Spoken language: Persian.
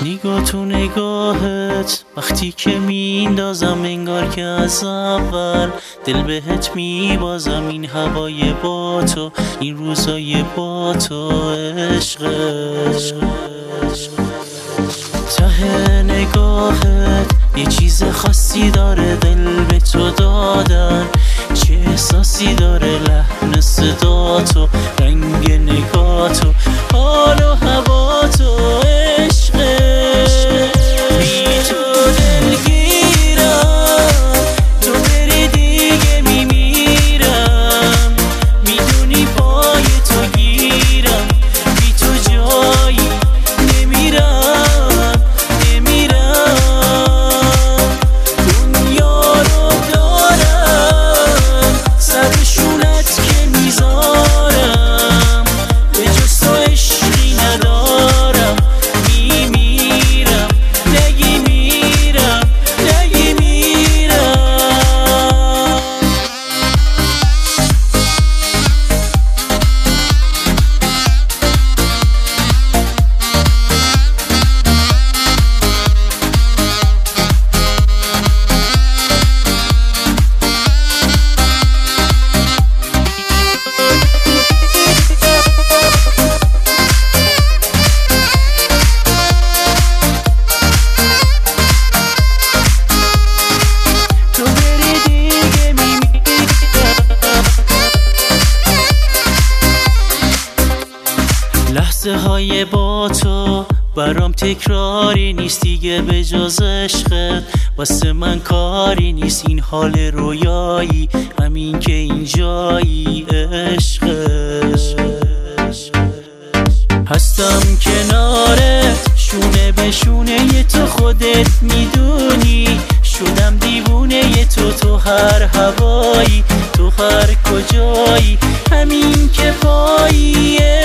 نگاه تو نگاهت وقتی که میندازم انگار که از اول دل بهت میبازم. این هوای با تو، این روزای با تو، عشق ته نگاهت یه چیز خاصی داره، دل به تو دادن چه احساسی داره، لحن صدا تو، رنگ نگاه تو، حال و هوا تو، عشق بی تو دلگیرم، تو بری دیگه میمیرم، میدونی پای تو گیرم، بی تو جایی نمیرم دنیا رو دارم سر شونت که میذارم، به جز تو عشقی ندارم، میمیرم نگی میرم نگی میرم. لحظه های با تو برام تکراری نیست دیگه، به جز عشقت واسه من کاری نیست. این حال رویایی همین که اینجایی، عشق هستم کنارت شونه به شونه تو، خودت میدونی شدم دیوونه تو هر هوایی، تو هر کجایی همین که پاییه.